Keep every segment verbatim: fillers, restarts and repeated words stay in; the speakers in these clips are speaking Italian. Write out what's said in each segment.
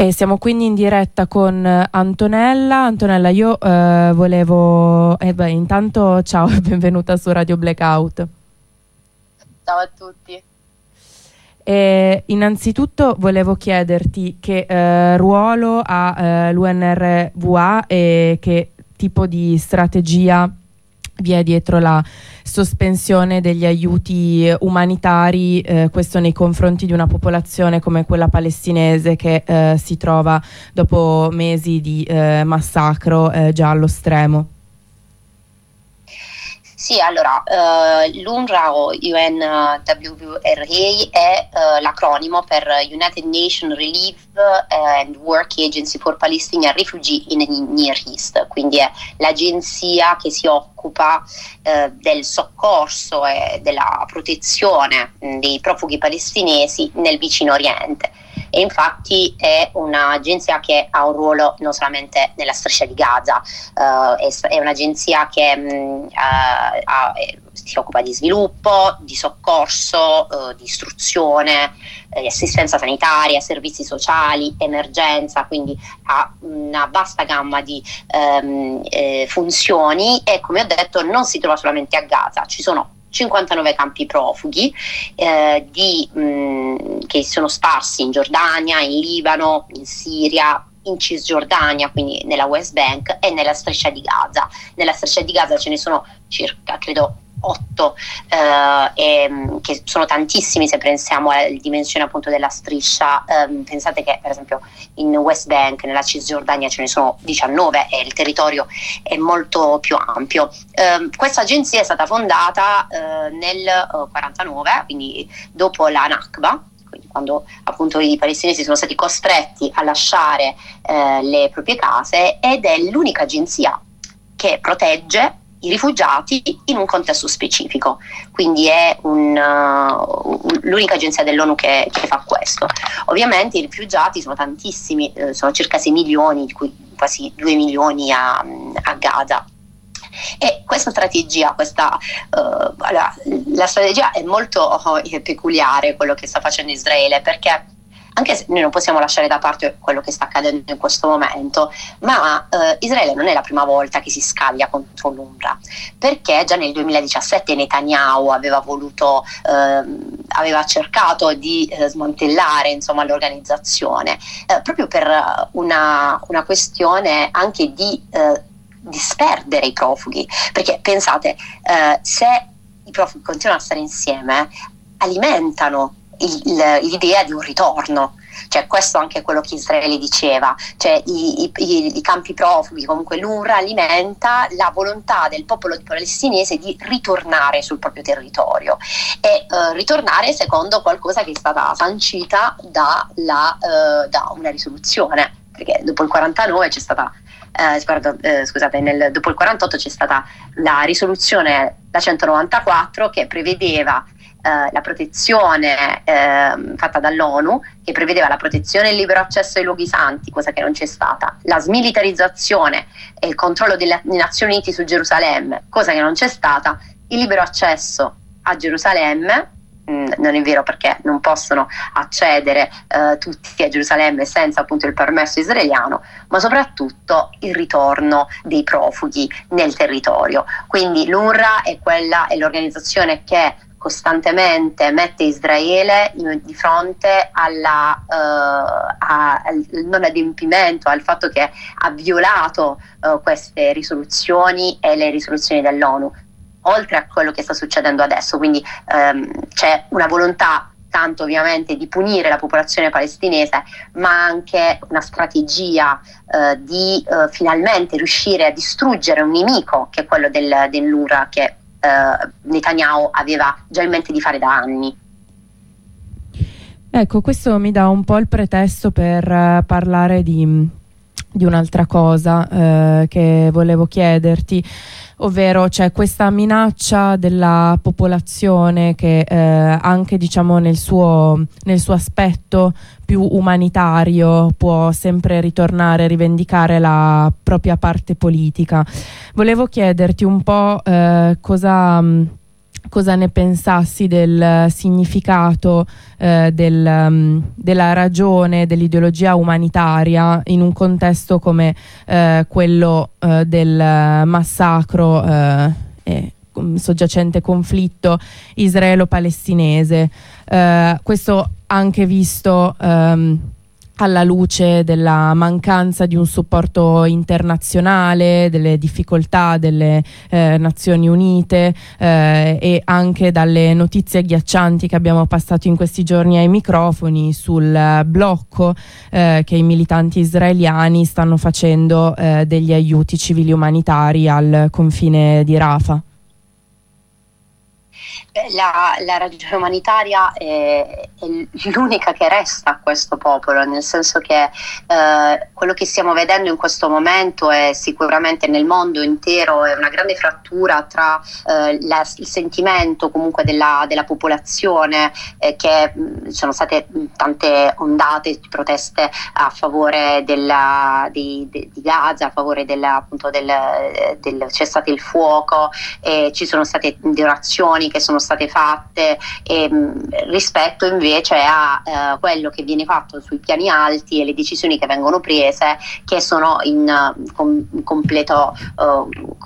E siamo quindi in diretta con Antonella. Antonella, io eh, volevo... Eh beh, intanto ciao e benvenuta su Radio Blackout. Ciao a tutti. E innanzitutto volevo chiederti che eh, ruolo ha eh, l'U N R W A e che tipo di strategia vi è dietro la sospensione degli aiuti umanitari, eh, questo nei confronti di una popolazione come quella palestinese che eh, si trova dopo mesi di eh, massacro eh, già allo stremo. Sì, allora, uh, l'UNRWA o U N W R A è uh, l'acronimo per United Nations Relief and Work Agency for Palestinian Refugee in the Near East, quindi è l'agenzia che si occupa uh, del soccorso e della protezione dei profughi palestinesi nel vicino Oriente. E infatti è un'agenzia che ha un ruolo non solamente nella striscia di Gaza, uh, è, è un'agenzia che mh, uh, ha, si occupa di sviluppo, di soccorso, uh, di istruzione, eh, di assistenza sanitaria, servizi sociali, emergenza, quindi ha una vasta gamma di um, eh, funzioni e, come ho detto, non si trova solamente a Gaza, ci sono cinquantanove campi profughi eh, di, mh, che sono sparsi in Giordania, in Libano, in Siria, in Cisgiordania, quindi nella West Bank e nella striscia di Gaza. Nella striscia di Gaza ce ne sono circa, credo, otto, eh, e, che sono tantissimi se pensiamo alla dimensione appunto della striscia. Eh, pensate che per esempio in West Bank, nella Cisgiordania, ce ne sono diciannove e il territorio è molto più ampio. Eh, questa agenzia è stata fondata eh, nel eh, quarantanove, quindi dopo la Nakba, quindi quando appunto i palestinesi sono stati costretti a lasciare eh, le proprie case, ed è l'unica agenzia che protegge i rifugiati in un contesto specifico, quindi è un, uh, l'unica agenzia dell'ONU che, che fa questo. Ovviamente i rifugiati sono tantissimi, eh, sono circa sei milioni, di cui quasi due milioni a, a Gaza. E questa strategia, questa, uh, allora, la strategia è molto oh, peculiare, quello che sta facendo Israele, perché anche se noi non possiamo lasciare da parte quello che sta accadendo in questo momento, ma eh, Israele non è la prima volta che si scaglia contro l'UNRWA, perché già nel duemiladiciassette Netanyahu aveva voluto, eh, aveva cercato di eh, smantellare insomma l'organizzazione, eh, proprio per una, una questione anche di eh, disperdere i profughi, perché pensate, eh, se i profughi continuano a stare insieme, alimentano l'idea di un ritorno, cioè questo anche è quello che Israele diceva, cioè i, i, i campi profughi, comunque l'UNRWA alimenta la volontà del popolo palestinese di ritornare sul proprio territorio e eh, ritornare secondo qualcosa che è stata sancita da, la, eh, da una risoluzione, perché dopo il quarantanove c'è stata Eh, pardon, eh, scusate, nel, dopo il quarantotto c'è stata la risoluzione, la centonovantaquattro, che prevedeva eh, la protezione eh, fatta dall'ONU, che prevedeva la protezione e il libero accesso ai luoghi santi, cosa che non c'è stata, la smilitarizzazione e il controllo delle Nazioni Unite su Gerusalemme, cosa che non c'è stata, il libero accesso a Gerusalemme. Non è vero, perché non possono accedere eh, tutti a Gerusalemme senza appunto il permesso israeliano, ma soprattutto il ritorno dei profughi nel territorio. Quindi l'UNRWA è quella, è l'organizzazione che costantemente mette Israele di fronte alla, uh, a, al non adempimento, al fatto che ha violato uh, queste risoluzioni e le risoluzioni dell'ONU, oltre a quello che sta succedendo adesso. Quindi ehm, c'è una volontà tanto ovviamente di punire la popolazione palestinese, ma anche una strategia eh, di eh, finalmente riuscire a distruggere un nemico, che è quello del, dell'UNRWA, che eh, Netanyahu aveva già in mente di fare da anni. Ecco, questo mi dà un po' il pretesto per uh, parlare di, di un'altra cosa uh, che volevo chiederti, ovvero c'è questa minaccia della popolazione che eh, anche diciamo nel suo, nel suo aspetto più umanitario può sempre ritornare a rivendicare la propria parte politica. Volevo chiederti un po' eh, cosa... cosa ne pensassi del significato eh, del, um, della ragione, dell'ideologia umanitaria in un contesto come eh, quello eh, del massacro eh, e soggiacente conflitto israelo-palestinese. Eh, questo anche visto um, alla luce della mancanza di un supporto internazionale, delle difficoltà delle eh, Nazioni Unite eh, e anche dalle notizie agghiaccianti che abbiamo passato in questi giorni ai microfoni sul blocco eh, che i militanti israeliani stanno facendo eh, degli aiuti civili umanitari al confine di Rafah. La, la ragione umanitaria è, è l'unica che resta a questo popolo, nel senso che eh, quello che stiamo vedendo in questo momento è sicuramente nel mondo intero è una grande frattura tra eh, la, il sentimento comunque della, della popolazione, eh, che mh, ci sono state mh, tante ondate di proteste a favore della, di, di, di Gaza, a favore della, appunto del, del cessate il fuoco, e ci sono state donazioni che sono state fatte e, mh, rispetto invece a uh, quello che viene fatto sui piani alti e le decisioni che vengono prese, che sono in, uh, com- in completo uh,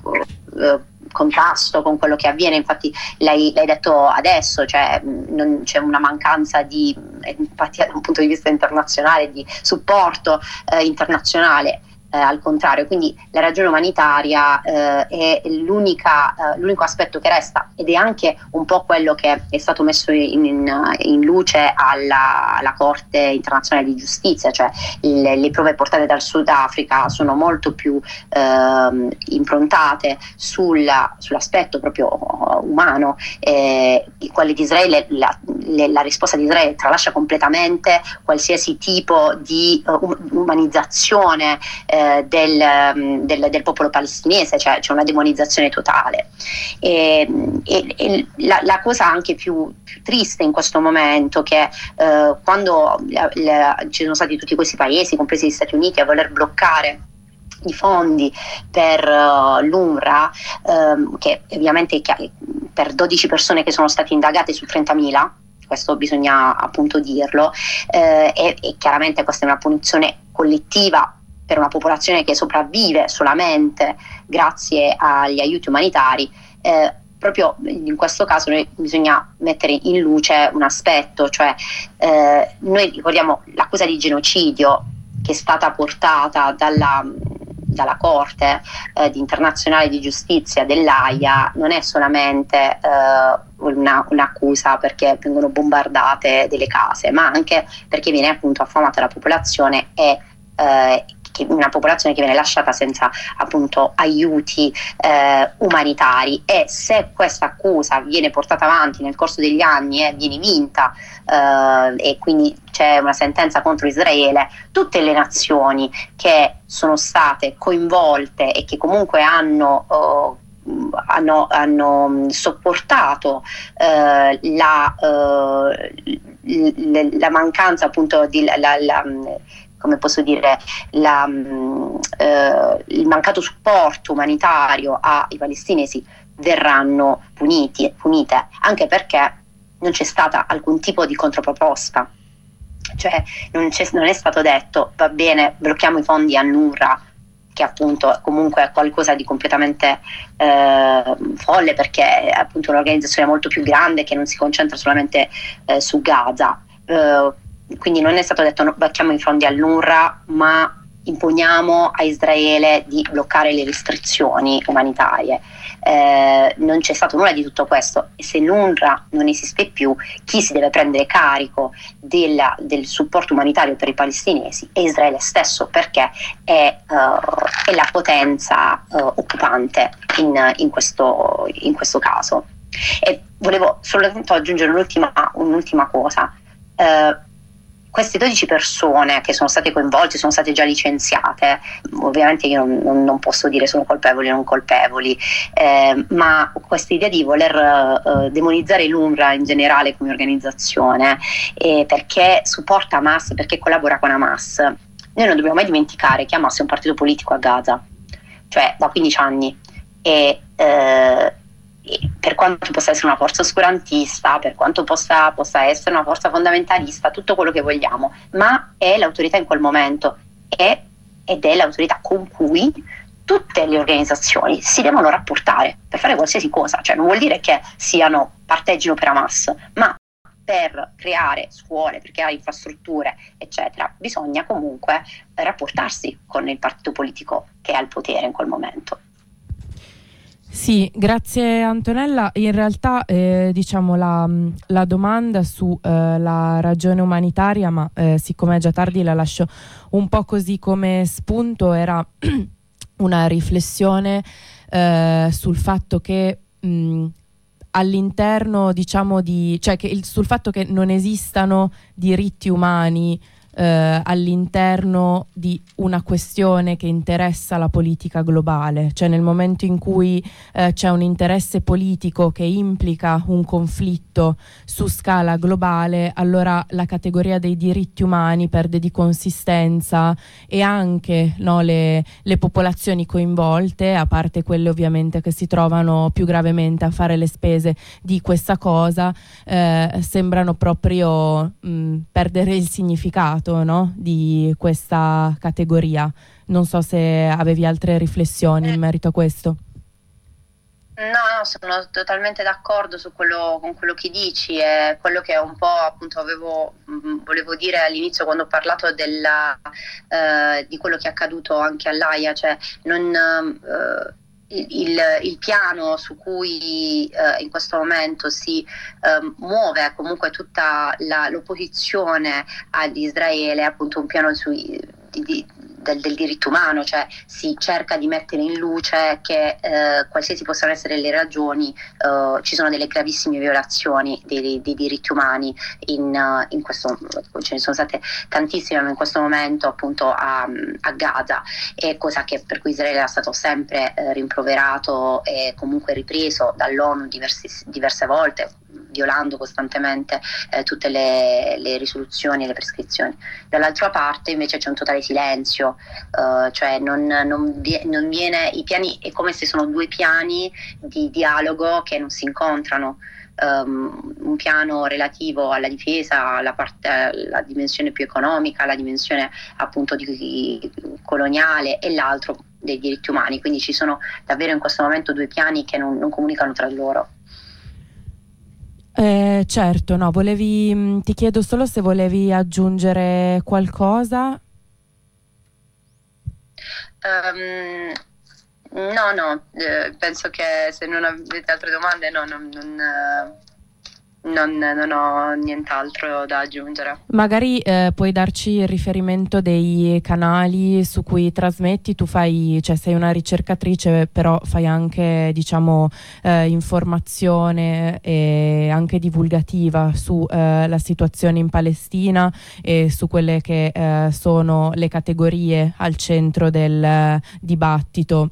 uh, contrasto con quello che avviene. Infatti lei, l'hai detto adesso, cioè mh, non c'è una mancanza di empatia da un punto di vista internazionale, di supporto uh, internazionale. Eh, al contrario, quindi la ragione umanitaria eh, è l'unica, eh, l'unico aspetto che resta, ed è anche un po' quello che è stato messo in, in, in luce alla, alla Corte internazionale di giustizia, cioè le, le prove portate dal Sudafrica sono molto più eh, improntate sulla, sull'aspetto proprio umano, eh, quelle di Israele, la, le, la risposta di Israele tralascia completamente qualsiasi tipo di uh, umanizzazione eh, Del, del, del popolo palestinese, cioè c'è una demonizzazione totale. E, e, e la, la cosa anche più, più triste in questo momento, che eh, quando la, la, ci sono stati tutti questi paesi, compresi gli Stati Uniti, a voler bloccare i fondi per uh, l'UNRWA, ehm, che ovviamente per dodici persone che sono state indagate su trentamila, questo bisogna appunto dirlo, eh, e, e chiaramente questa è una punizione collettiva per una popolazione che sopravvive solamente grazie agli aiuti umanitari. Eh, proprio in questo caso noi bisogna mettere in luce un aspetto, cioè eh, noi ricordiamo l'accusa di genocidio che è stata portata dalla, dalla Corte eh, di internazionale di giustizia dell'Aia, non è solamente eh, una, un'accusa perché vengono bombardate delle case, ma anche perché viene appunto affamata la popolazione e eh, una popolazione che viene lasciata senza appunto aiuti eh, umanitari. E se questa accusa viene portata avanti nel corso degli anni e eh, viene vinta eh, e quindi c'è una sentenza contro Israele, tutte le nazioni che sono state coinvolte e che comunque hanno oh, hanno, hanno sopportato eh, la, eh, l- la mancanza appunto di la, la, la come posso dire, la, eh, il mancato supporto umanitario ai palestinesi verranno puniti, punite, anche perché non c'è stata alcun tipo di controproposta, cioè non, c'è, non è stato detto va bene, blocchiamo i fondi a Nura, che appunto comunque è qualcosa di completamente eh, folle, perché è appunto un'organizzazione molto più grande che non si concentra solamente eh, su Gaza. Eh, Quindi non è stato detto no, blocchiamo i fondi all'UNRWA, ma imponiamo a Israele di bloccare le restrizioni umanitarie. Eh, non c'è stato nulla di tutto questo, e se l'UNRWA non esiste più, chi si deve prendere carico della, del supporto umanitario per i palestinesi è Israele stesso, perché è, uh, è la potenza uh, occupante in, in, questo, in questo caso. E volevo soltanto aggiungere un'ultima, un'ultima cosa. Uh, Queste dodici persone che sono state coinvolte, sono state già licenziate, ovviamente io non, non, non posso dire sono colpevoli o non colpevoli, eh, ma questa idea di voler eh, demonizzare l'UNRWA in generale come organizzazione, eh, perché supporta Hamas, perché collabora con Hamas, noi non dobbiamo mai dimenticare che Hamas è un partito politico a Gaza, cioè da quindici anni, e, eh, per quanto possa essere una forza oscurantista, per quanto possa, possa essere una forza fondamentalista, tutto quello che vogliamo, ma è l'autorità in quel momento è, ed è l'autorità con cui tutte le organizzazioni si devono rapportare per fare qualsiasi cosa. Cioè non vuol dire che siano parteggino per Hamas, ma per creare scuole, per creare infrastrutture, eccetera, bisogna comunque rapportarsi con il partito politico che è al potere in quel momento. Sì, grazie Antonella. In realtà eh, diciamo la, la domanda su eh, la ragione umanitaria, ma eh, siccome è già tardi la lascio un po' così come spunto, era una riflessione eh, sul fatto che mh, all'interno, diciamo, di, cioè che il, sul fatto che non esistano diritti umani eh, all'interno di una questione che interessa la politica globale, cioè nel momento in cui eh, c'è un interesse politico che implica un conflitto su scala globale, allora la categoria dei diritti umani perde di consistenza e anche, no, le, le popolazioni coinvolte, a parte quelle ovviamente che si trovano più gravemente a fare le spese di questa cosa, eh, sembrano proprio mh, perdere il significato, no, di questa categoria. Non so se avevi altre riflessioni in merito a questo. No, no, sono totalmente d'accordo su quello, con quello che dici, è quello che un po' appunto avevo, mh, volevo dire all'inizio quando ho parlato della, eh, di quello che è accaduto anche all'Aia, cioè non, eh, il, il, il piano su cui eh, in questo momento si eh, muove comunque tutta la, l'opposizione ad Israele, è appunto un piano sui, di, di, Del, del diritto umano, cioè si cerca di mettere in luce che eh, qualsiasi possano essere le ragioni, eh, ci sono delle gravissime violazioni dei, dei diritti umani in, uh, in questo, ce ne sono state tantissime in questo momento appunto a, a Gaza, e cosa che per cui Israele è stato sempre eh, rimproverato e comunque ripreso dall'ONU diversi, diverse volte, violando costantemente eh, tutte le, le risoluzioni e le prescrizioni. Dall'altra parte invece c'è un totale silenzio, uh, cioè non, non, non viene, i piani è come se sono due piani di dialogo che non si incontrano. Um, un piano relativo alla difesa, alla, parte, alla dimensione più economica, alla dimensione appunto di, di coloniale, e l'altro dei diritti umani. Quindi ci sono davvero in questo momento due piani che non, non comunicano tra loro. Eh, certo, no, volevi, ti chiedo solo se volevi aggiungere qualcosa. Um, no, no, eh, penso che se non avete altre domande, no, non, non, eh, non, non ho nient'altro da aggiungere. Magari eh, puoi darci il riferimento dei canali su cui trasmetti. Tu fai, cioè sei una ricercatrice, però fai anche, diciamo, eh, informazione e anche divulgativa su eh, la situazione in Palestina e su quelle che eh, sono le categorie al centro del eh, dibattito.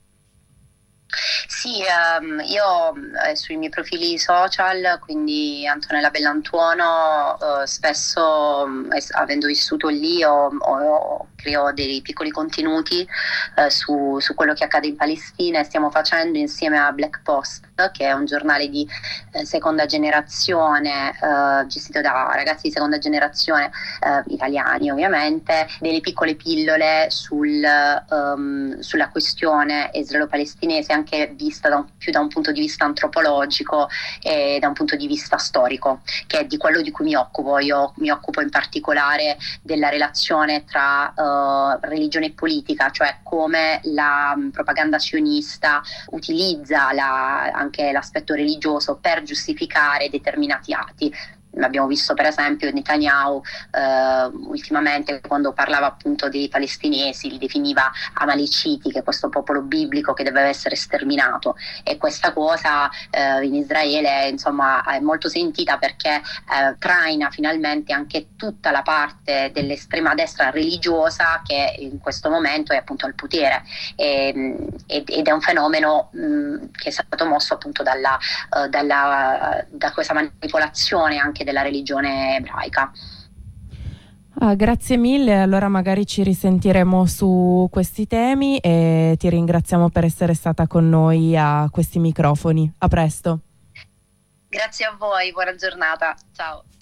Sì, um, io eh, sui miei profili social, quindi Antonella Bellantuono, eh, spesso eh, avendo vissuto lì ho, ho, creo dei piccoli contenuti eh, su, su quello che accade in Palestina, e stiamo facendo insieme a Black Post, che è un giornale di eh, seconda generazione, eh, gestito da ragazzi di seconda generazione eh, italiani ovviamente, delle piccole pillole sul, um, sulla questione israelo-palestinese, anche vista da un, più da un punto di vista antropologico e da un punto di vista storico, che è di quello di cui mi occupo. Io mi occupo in particolare della relazione tra uh, religione e politica, cioè come la um, propaganda sionista utilizza la, anche l'aspetto religioso per giustificare determinati atti. Abbiamo visto per esempio Netanyahu eh, ultimamente, quando parlava appunto dei palestinesi, li definiva amaleciti, che è questo popolo biblico che deve essere sterminato, e questa cosa eh, in Israele insomma è molto sentita, perché eh, traina finalmente anche tutta la parte dell'estrema destra religiosa che in questo momento è appunto al potere, e, ed è un fenomeno mh, che è stato mosso appunto dalla, uh, dalla, da questa manipolazione anche della religione ebraica. Ah, grazie mille, allora magari ci risentiremo su questi temi e ti ringraziamo per essere stata con noi a questi microfoni. A presto. Grazie a voi, buona giornata, ciao.